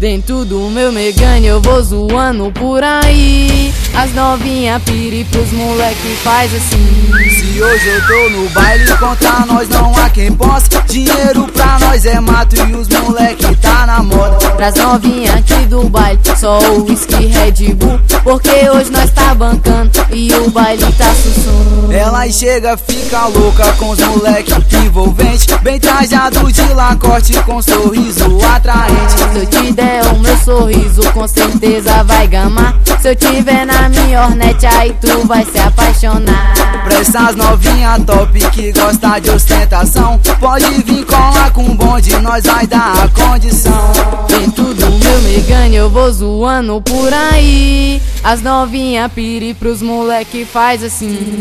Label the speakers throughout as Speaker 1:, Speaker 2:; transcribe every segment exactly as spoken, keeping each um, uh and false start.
Speaker 1: Dentro do meu Megane eu vou zoando por aí. As novinha piri pros moleque faz assim.
Speaker 2: Se hoje eu tô no baile, contra nós não há quem possa. Dinheiro pra nós é mato e os moleque tá na moda.
Speaker 1: Pras novinha aqui do baile, só o whisky Red Bull, porque hoje nós tá bancando e o baile tá sussurrando.
Speaker 2: Ela chega, fica louca com os moleque envolvente, bem trajado de Lacoste com sorriso atraente.
Speaker 1: Se eu te der o meu sorriso, com certeza vai gamar. Se eu tiver na minha Hornet, aí tu vai se apaixonar.
Speaker 2: Pra essas novinha top que gosta de ostentação, pode vir colar com bonde, nós vai dar a condição.
Speaker 1: Dentro do meu Megane eu vou zoando por aí. As novinha piri pros moleque faz assim.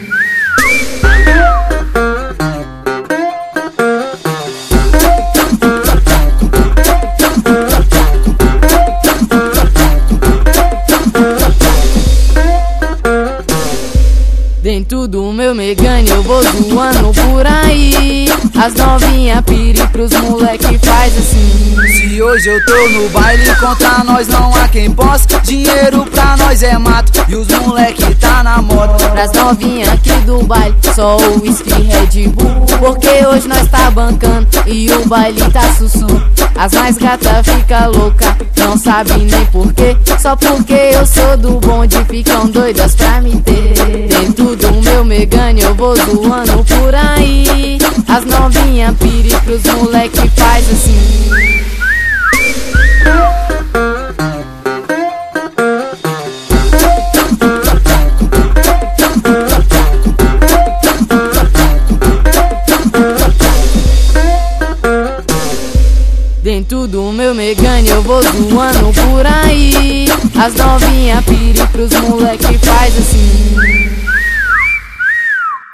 Speaker 1: Dentro do meu Megane eu vou zoando por aí. As novinha piri pros moleque faz assim.
Speaker 2: Se hoje eu tô no baile, contra nós não há quem possa. Dinheiro pra nós é mato e os moleque tá na moda.
Speaker 1: Pras novinha aqui do baile, só o whisky Red Bull, porque hoje nós tá bancando e o baile tá sussurro. As mais gata fica louca, não sabe nem porquê. Só porque eu sou do bonde, ficam doidas pra me ter. Dentro do meu Megane eu vou zoando por aí. As novinha piri pros moleque faz assim. Dentro do meu Megane eu vou zoando por aí. As novinha piri pros moleque faz assim.